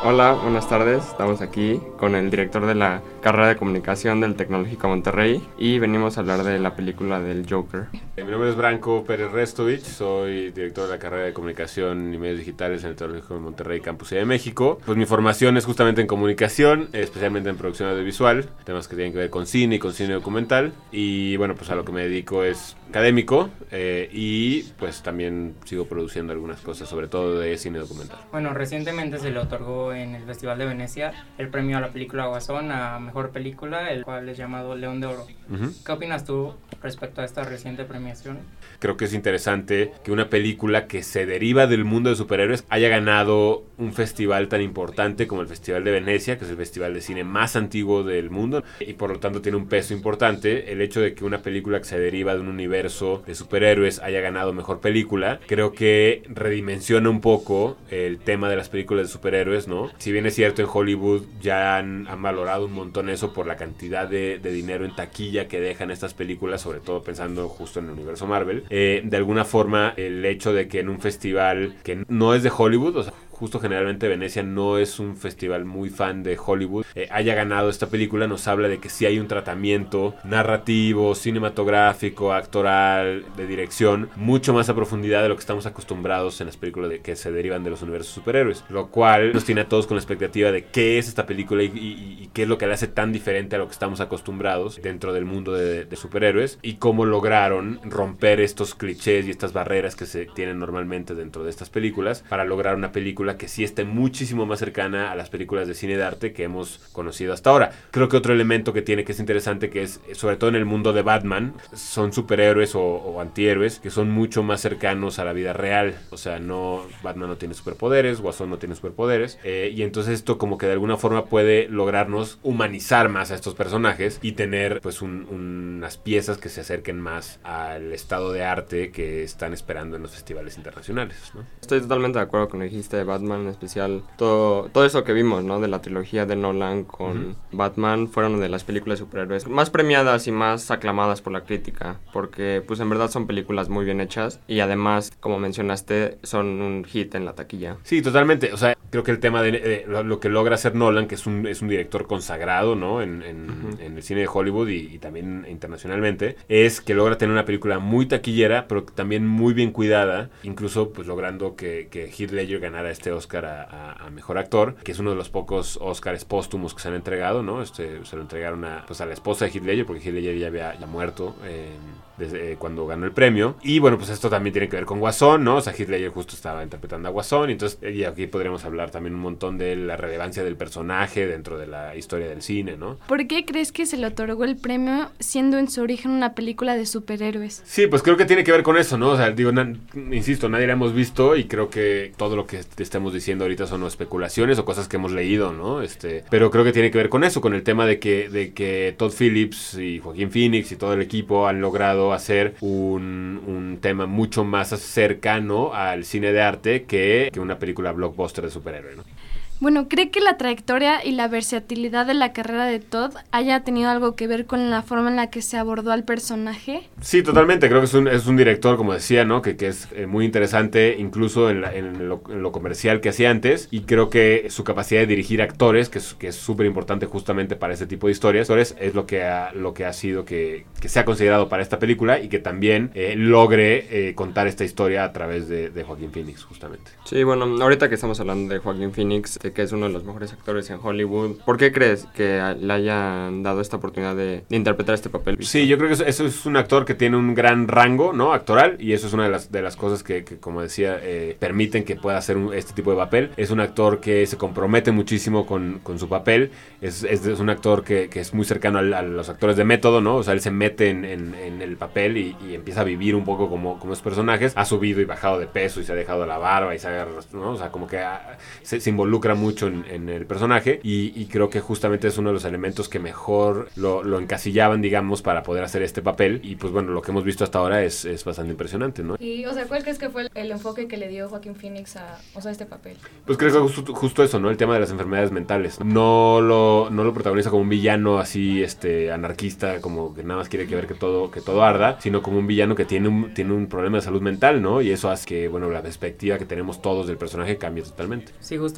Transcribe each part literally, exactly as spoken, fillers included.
Hola, buenas tardes. Estamos aquí con el director de la carrera de comunicación del Tecnológico Monterrey y venimos a hablar de la película del Joker. Mi nombre es Branko Pérez Restovich, soy director de la carrera de comunicación y medios digitales en el Tecnológico de Monterrey, Campus Ciudad de México. Pues mi formación es justamente en comunicación, especialmente en producción audiovisual, temas que tienen que ver con cine y con cine documental. Y bueno, pues a lo que me dedico es académico eh, y pues también sigo produciendo algunas cosas, sobre todo de cine documental. Bueno, recientemente se le otorgó en el Festival de Venecia el premio a la película Guasón a Mejor Película, el cual es llamado León de Oro. Uh-huh. ¿Qué opinas tú respecto a esta reciente premiación? Creo que es interesante que una película que se deriva del mundo de superhéroes haya ganado un festival tan importante como el Festival de Venecia, que es el festival de cine más antiguo del mundo, y por lo tanto tiene un peso importante. El hecho de que una película que se deriva de un universo de superhéroes haya ganado Mejor Película, creo que redimensiona un poco el tema de las películas de superhéroes, ¿no? Si bien es cierto, en Hollywood ya han, han valorado un montón eso por la cantidad de, de dinero en taquilla que dejan estas películas, sobre todo pensando justo en el universo Marvel, eh, de alguna forma el hecho de que en un festival que no es de Hollywood, o sea, justo generalmente Venecia no es un festival muy fan de Hollywood, eh, haya ganado esta película nos habla de que sí hay un tratamiento narrativo, cinematográfico, actoral, de dirección, mucho más a profundidad de lo que estamos acostumbrados en las películas de, que se derivan de los universos superhéroes, lo cual nos tiene a todos con la expectativa de qué es esta película y, y, y qué es lo que la hace tan diferente a lo que estamos acostumbrados dentro del mundo de, de superhéroes y cómo lograron romper estos clichés y estas barreras que se tienen normalmente dentro de estas películas para lograr una película que sí esté muchísimo más cercana a las películas de cine de arte que hemos conocido hasta ahora. Creo que otro elemento que tiene que es interesante, que es sobre todo en el mundo de Batman, son superhéroes o, o antihéroes que son mucho más cercanos a la vida real. O sea, no, Batman no tiene superpoderes, Guasón no tiene superpoderes, eh, y entonces esto como que de alguna forma puede lograrnos humanizar más a estos personajes y tener pues un, unas piezas que se acerquen más al estado de arte que están esperando en los festivales internacionales, ¿no? Estoy totalmente de acuerdo con lo que dijiste de Batman, en especial todo, todo eso que vimos, ¿no? De la trilogía de Nolan con uh-huh. Batman, fueron de las películas de superhéroes más premiadas y más aclamadas por la crítica, porque pues en verdad son películas muy bien hechas y además, como mencionaste, son un hit en la taquilla. Sí, totalmente. O sea, creo que el tema de, de lo, lo que logra hacer Nolan, que es un, es un director consagrado, ¿no? En, en, uh-huh. en el cine de Hollywood y, y también internacionalmente, es que logra tener una película muy taquillera, pero también muy bien cuidada, incluso pues logrando que, que Heath Ledger ganara este Oscar a, a, a Mejor Actor, que es uno de los pocos Oscars póstumos que se han entregado, ¿no? Este, se lo entregaron a, pues a la esposa de Heath Ledger, porque Heath Ledger ya había ya muerto eh, desde eh, cuando ganó el premio. Y bueno, pues esto también tiene que ver con Guasón, ¿no? O sea, Heath Ledger justo estaba interpretando a Guasón, y entonces y aquí podríamos hablar también un montón de la relevancia del personaje dentro de la historia del cine, ¿no? ¿Por qué crees que se le otorgó el premio siendo en su origen una película de superhéroes? Sí, pues creo que tiene que ver con eso, ¿no? O sea, digo, na, insisto, nadie la hemos visto y creo que todo lo que te estemos diciendo ahorita son especulaciones o cosas que hemos leído, ¿no? Este, pero creo que tiene que ver con eso, con el tema de que, de que Todd Phillips y Joaquín Phoenix y todo el equipo han logrado hacer un, un tema mucho más cercano al cine de arte que, que una película blockbuster de superhéroe, ¿no? Bueno, ¿cree que la trayectoria y la versatilidad de la carrera de Todd haya tenido algo que ver con la forma en la que se abordó al personaje? Sí, totalmente. Creo que es un, es un director, como decía, ¿no? Que, que es eh, muy interesante, incluso en, la, en, lo, en lo comercial que hacía antes. Y creo que su capacidad de dirigir actores, que es que es súper importante justamente para este tipo de historias, es lo que ha, lo que ha sido que, que sea considerado para esta película y que también eh, logre eh, contar esta historia a través de, de Joaquín Phoenix, justamente. Sí, bueno, ahorita que estamos hablando de Joaquín Phoenix, que es uno de los mejores actores en Hollywood, ¿por qué crees que le hayan dado esta oportunidad de, de interpretar este papel? Sí, yo creo que eso, eso es un actor que tiene un gran rango, ¿no? Actoral, y eso es una de las, de las cosas que, que como decía, eh, permiten que pueda hacer un, este tipo de papel. Es un actor que se compromete muchísimo con, con su papel, es, es, es un actor que, que es muy cercano a, a los actores de método, ¿no? O sea, él se mete en, en, en el papel y, y empieza a vivir un poco como, como esos personajes. Ha subido y bajado de peso y se ha dejado la barba y se ha, ¿no? O sea, como que ha, se, se involucra mucho en, en el personaje y, y creo que justamente es uno de los elementos que mejor lo, lo encasillaban, digamos, para poder hacer este papel. Y pues bueno, lo que hemos visto hasta ahora es, es bastante impresionante, ¿no? Y, o sea, ¿cuál crees que fue el, el enfoque que le dio Joaquín Phoenix a, o sea, este papel? Pues creo que justo, justo eso, ¿no? El tema de las enfermedades mentales. No lo, no lo protagoniza como un villano así, este, anarquista, como que nada más quiere que ver que todo, que todo arda, sino como un villano que tiene un, tiene un problema de salud mental, ¿no? Y eso hace que, bueno, la perspectiva que tenemos todos del personaje cambie totalmente. Sí, justo, porque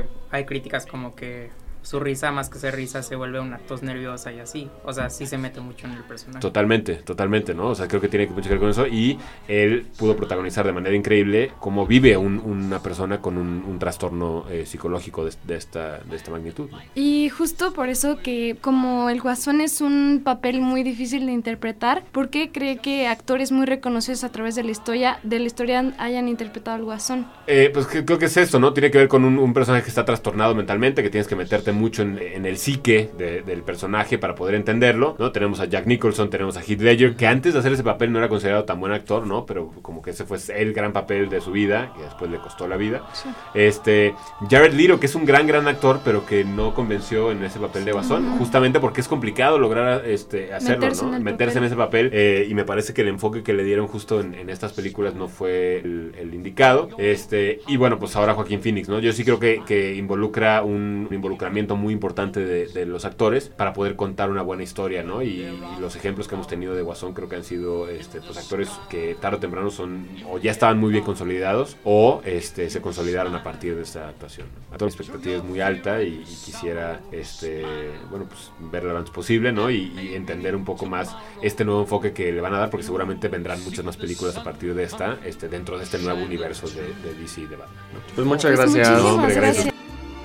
hay críticas como que su risa, más que ser risa, se vuelve una tos nerviosa y así. O sea, sí se mete mucho en el personaje. Totalmente, totalmente, ¿no? O sea, creo que tiene mucho que ver con eso. Y él pudo protagonizar de manera increíble cómo vive un, una persona con un, un trastorno eh, psicológico de, de, esta, de esta magnitud, ¿no? Y justo por eso que como el Guasón es un papel muy difícil de interpretar, ¿por qué cree que actores muy reconocidos a través de la historia, de la historia hayan interpretado al Guasón? Eh, pues que, creo que es esto, ¿no? Tiene que ver con un, un personaje que está trastornado mentalmente, que tienes que meterte mucho en, en el psique de, del personaje para poder entenderlo, ¿no? Tenemos a Jack Nicholson, tenemos a Heath Ledger, que antes de hacer ese papel no era considerado tan buen actor, ¿no? Pero como que ese fue el gran papel de su vida, que después le costó la vida. Sí. Este, Jared Leto, que es un gran, gran actor, pero que no convenció en ese papel de Guasón, uh-huh. justamente porque es complicado lograr este, hacerlo, meterse ¿no? En Meterse papel. en ese papel, eh, y me parece que el enfoque que le dieron justo en, en estas películas no fue el, el indicado. Este, y bueno, pues ahora Joaquín Phoenix, ¿no? Yo sí creo que, que involucra un, un involucramiento muy importante de, de los actores para poder contar una buena historia, ¿no? Y, y los ejemplos que hemos tenido de Guasón creo que han sido este, pues actores que tarde o temprano son o ya estaban muy bien consolidados o este, se consolidaron a partir de esta actuación, ¿no? La expectativa es muy alta y, y quisiera este, bueno, pues verla lo antes posible, ¿no? Y, y entender un poco más este nuevo enfoque que le van a dar, porque seguramente vendrán muchas más películas a partir de esta, este, dentro de este nuevo universo de, de D C y de Batman, ¿no? Pues muchas gracias. Muchísimas no, hombre, gracias. gracias.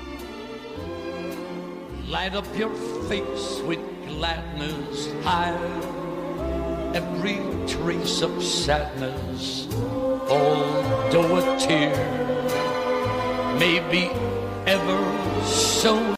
Light up your face with gladness, hide every trace of sadness, although a tear may be ever so